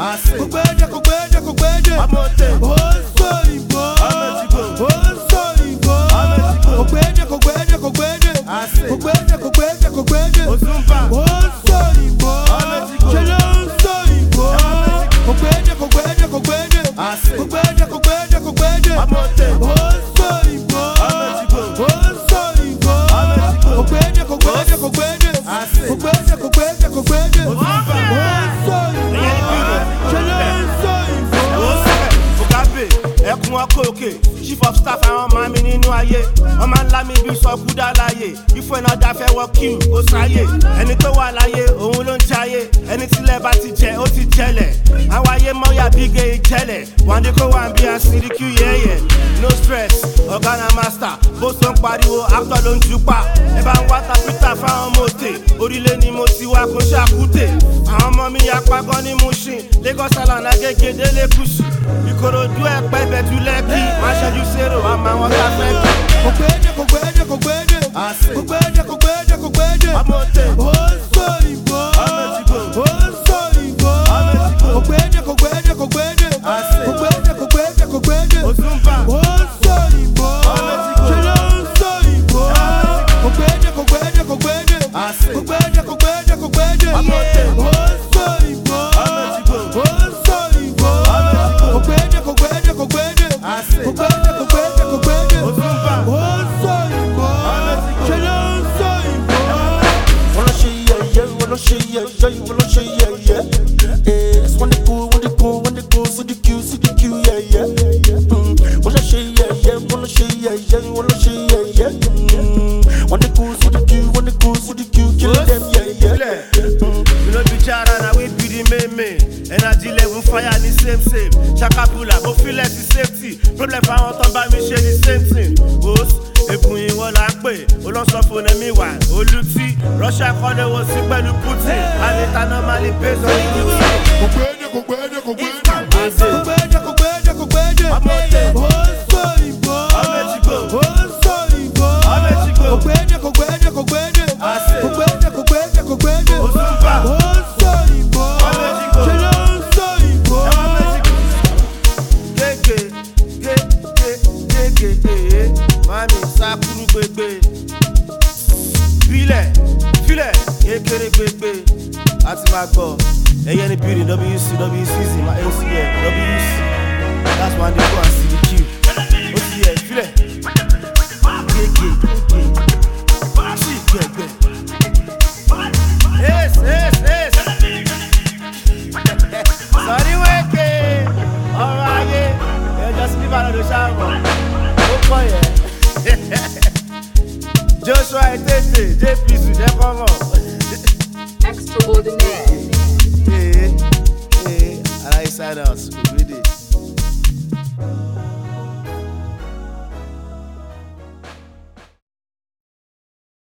Kògbédè kògbédè kògbédè. Ó sọ ìbò. Ó sọ ìbò. Kògbédè kògbédè kògbédè. Kògbédè kògbédè kògbédè. Ó sọ ìbò. Ṣé ló ń sọ ìbò? Kògbédè kògbédè kògbédè. Kògbédè kògbédè kògbédè. Ó sọ ìbò. Ó sọ ìbò. Kògbédè kògbédè kògbédè. Kògbédè kògbédè kògbédè. Ó sọ ìbò. Ṣé ló ń sọ ìbò? Mugabe, ẹkùn ọkọ òkè, chief of staff àwọn ọmọ mi nínú ayé. Wọ́n máa ń lá mi bí sọkúdà láyé. Ifo iná dáfẹ́ wọ queue, ó sáyè. Ẹni tó wà láyé, òun ló ń jayé. Ẹni tílẹ̀ bá ti jẹ, ó ti jẹlẹ̀. Àwọn ayé mọ́yà bí gé ìjẹlẹ̀. Wàndé kó wà bí a CDQ yẹ́yẹ́. No stress, ọ̀gá na master. Bó so ń pariwo, actor ló ń jupa. Ẹ bá ń wá tapita fáwọn mọ̀tè. Orílẹ̀ ni mo ti wá kó ṣàkútè. Àwọn ọmọ mi yapa gan ní Mushin. Lagos Island Agége délé Kùsì. Ìkòròdú ẹ̀pẹ́ bẹ̀tú lẹ́kì. Má ṣẹ́jú sérò, àmọ́ àwọn tá fẹ́ kí. Kògbédè kògbédè kògbédè. Kògbédè kògbédè kògbédè. Ó sọ ìbò. Ó sọ ìbò. Kògbédè kògbédè kògbédè. Kògbédè kògbédè kògbédè. Ó sọ ìbò. Ṣé ló ń sọ ìbò? Kògbédè kògbédè kògbédè. Kògbédè kògbédè kògbédè. Ó sọ ìbò. Ó sọ ìbò. Kògbédè kògbédè kògbédè. Kògbédè kògbédè kògbédè. Ó sọ ìbò. Ṣé ló ń sọ ìbò? Wanna see yeah, wanna see yeah, wanna see yeah. It's when they go, CDQ, yeah. Wanna see yeah, wanna see yeah, wanna see yeah. When they go, CDQ, kill them, yeah. We no be jara, now we be the main. Energy level fire the same. Shakapula, go feel like the safety. Problem for our time by me share the same thing. Boss, ekun ìwọ la ń pè, olóńsọ fún ẹ̀mí wà, olùtí. Russia kọ́lé wo sí pẹ̀lú Putin. Anita normally based on the routine. Kògbédè kògbédè kògbédè. Kògbédè kògbédè kògbédè. Ó sọ ìbò. Ó sọ ìbò. Kògbédè kògbédè kògbédè. Kògbédè kògbédè kògbédè. Ó sọ ìbò. Ṣé ló ń sọ ìbò? Gégé, mami sakuru gbegbe. Filẹ̀, kékeré gbegbe. A ti máa gbọ́. Ẹyẹ ní beauty, WCZ, my ACL, WC. That's why they go and CDQ. Ó ti yẹ, filẹ̀. Gégé. Sí, gbẹ̀gbẹ̀. Sọ̀rí wéèké, ọ̀rọ̀ ayé, ẹjọ́ sí bíbá lọ́dọ̀ ṣáàmù, ó kọ́ yẹ. Joshua Etete, JPC, jẹ́ kọ́mọ̀. Extraordinaire. Hey, I like side house, we did.